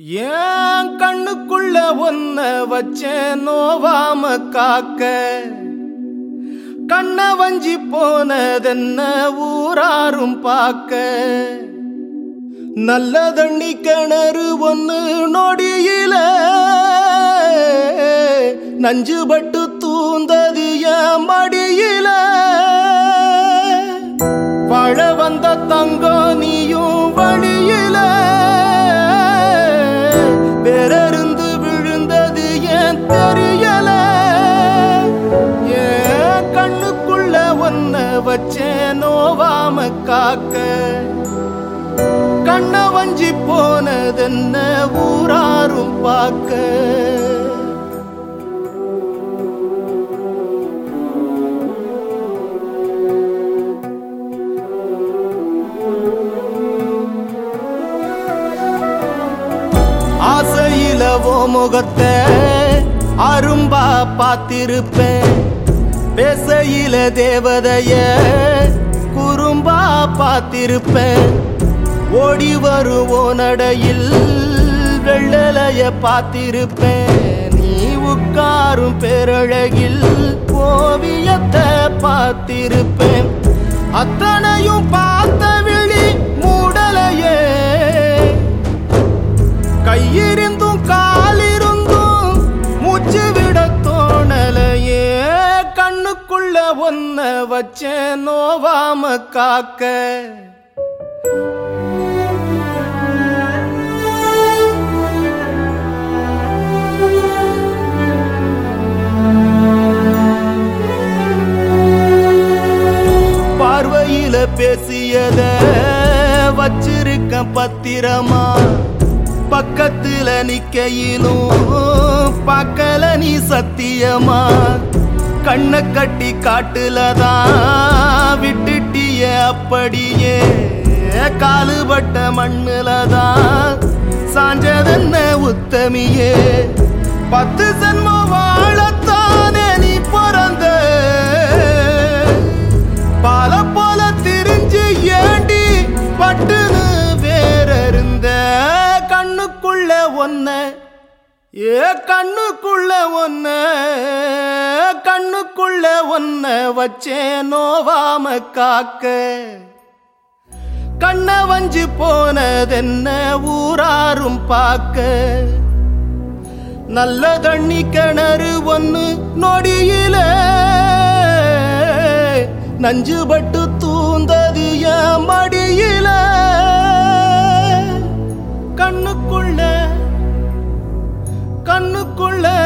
ஏன் கண்ணுக்குள்ள ஒன்ன வச்சேன் நோவாம காக்க, கண்ண வஞ்சி போனதென்ன ஊராரும் பாக்க. நல்ல தண்ணி கிணறு ஒன்னு நொடியில நஞ்சுபட்டு தூந்தது என் மடியில. வாழ வந்த தங்கம் நீயும் வழியில வேறருந்து விழுந்தது ஏன் தெரியல. ஏன் கண்ணுக்குள்ள ஒன்ன வச்சேன் நோவாம காக்க, கண்ண வஞ்சி போனதென்ன ஊராரும் பாக்க. ஆசையில ஓ முகத்தை அரும்பா பார்த்திருப்பேன், பேசையில தேவதைய குறும்பா பார்த்திருப்பேன். ஓடி வருவோ நடையில் வெள்ளலைய பார்த்திருப்பேன், நீ உட்காரும் பேரழகில் ஓவியத்தை பார்த்திருப்பேன். அத்தனையும் பார்த்த விழி மூடலையே, கையிருந்தும் காலிருந்தும் மூச்சு விட தோணலையே. கண்ணுக்குள்ள ஒன்ன வச்சேன் நோவாம காக்க, பார்வையில பேசியத வச்சிருக்க பத்திரமா, பக்கத்துல நிக்கையிலும் பக்கல நீ சத்தியமா. கண்ண கட்டி காட்டுலதான் விட்டுட்டிய அப்படியே, காலுபட்ட மண்ணுலதான் சாஞ்சதென்ன உத்தமியே. 10 ஜென்மம் வாழத்தானே நீ பிறந்த, பால போல திரிஞ்சு ஏண்டி பட்டுன்னு வேற இருந்த. கண்ணுக்குள்ள ஒன்ன கண்ணுக்குள்ள ஒன்ன கண்ணுக்குள்ள ஒன்ன வச்சேன் நோவாம காக்க, கண்ண வஞ்சி போனதென்ன ஊராரும் பாக்க. நல்ல தண்ணி கிணறு ஒன்னு நொடியில நஞ்சுபட்டு தூந்தது என் மடியில. கண்ணுக்குள்ள